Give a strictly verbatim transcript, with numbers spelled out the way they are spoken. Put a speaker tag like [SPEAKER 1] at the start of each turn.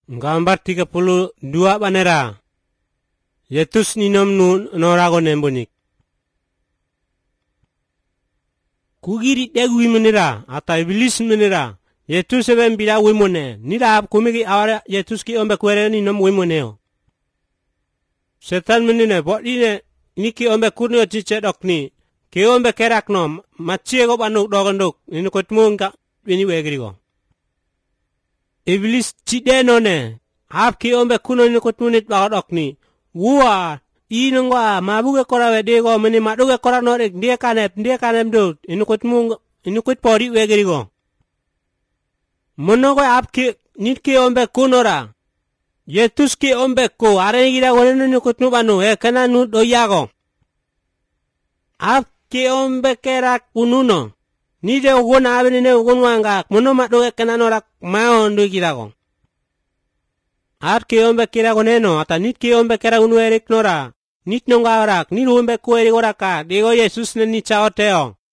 [SPEAKER 1] Gambar tiga puluh dua banera. Yesus ninom nun norago nembonik. Kugiri degwi menera ata iblis menera. Yesus eben bila wimone. Nira kumigi awara Yesus ki ombe kwere ninom wimoneo. Setan menine bodine niki ombe kunyo chiche dokni. Ki ombe kerak nom machiego banuk dogondok ini kotmunga ini wegrigo. Iblis chideno ne hap ki ombe kuno ini kotmunit bagodokni. Wua inungwa mabuge kora wedego meni maduge kora norek dia kanep dia kanep do ini kotmunga ini kotpori wegrigo. Monogo hap ki nit ki ombe kunora. Yesus ki ombe ko are gira gonenu ni kotmu banu e kana nu doyago. Hap ki ombe kerak ununo. Nide ugona abini ne ugunwanga mono maduge kana norak maondo girago. Hap ki ombe kirago neno ata nit ki ombe kera unu erik nora. Nit nonga orak nit ombe ko erik oraka digo Yesus ne ni chaoteo.